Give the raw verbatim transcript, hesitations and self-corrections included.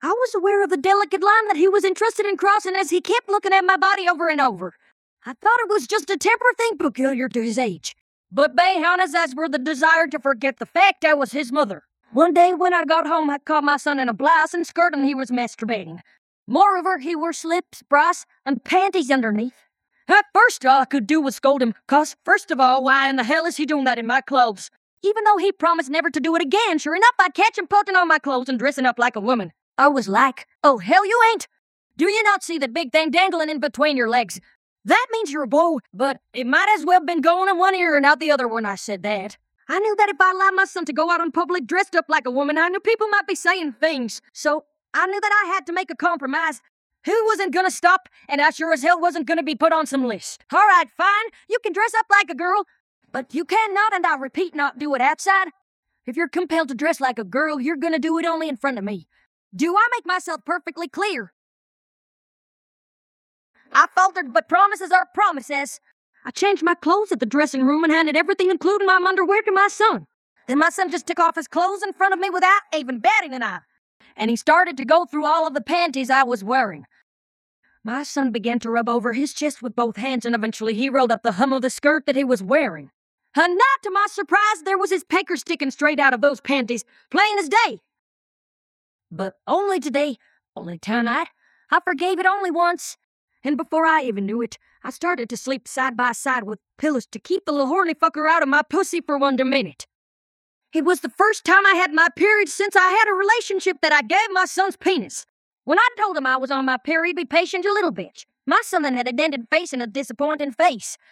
I was aware of the delicate line that he was interested in crossing as he kept looking at my body over and over. I thought it was just a temporary thing peculiar to his age. But Behanna's eyes were the desire to forget the fact I was his mother. One day when I got home, I caught my son in a blouse and skirt and he was masturbating. Moreover, he wore slips, bras, and panties underneath. At first, all I could do was scold him, cause, first of all, why in the hell is he doing that in my clothes? Even though he promised never to do it again, sure enough, I'd catch him putting on my clothes and dressing up like a woman. I was like, oh, hell you ain't. Do you not see that big thing dangling in between your legs? That means you're a boy, but it might as well been going in one ear and out the other when I said that. I knew that if I allowed my son to go out in public dressed up like a woman, I knew people might be saying things. So I knew that I had to make a compromise. Who wasn't gonna stop, and I sure as hell wasn't gonna be put on some list. All right, fine, you can dress up like a girl, but you cannot, and I repeat, not do it outside. If you're compelled to dress like a girl, you're gonna do it only in front of me. Do I make myself perfectly clear? I faltered, but promises are promises. I changed my clothes at the dressing room and handed everything, including my underwear, to my son. Then my son just took off his clothes in front of me without even batting an eye. And he started to go through all of the panties I was wearing. My son began to rub over his chest with both hands, and eventually he rolled up the hem of the skirt that he was wearing. And not to my surprise, there was his pecker sticking straight out of those panties, plain as day. But only today, only tonight, I forgave it only once. And before I even knew it, I started to sleep side by side with pillows to keep the little horny fucker out of my pussy for one minute. It was the first time I had my period since I had a relationship that I gave my son's penis. When I told him I was on my period, be patient, you little bitch. My son then had a dented face and a disappointing face.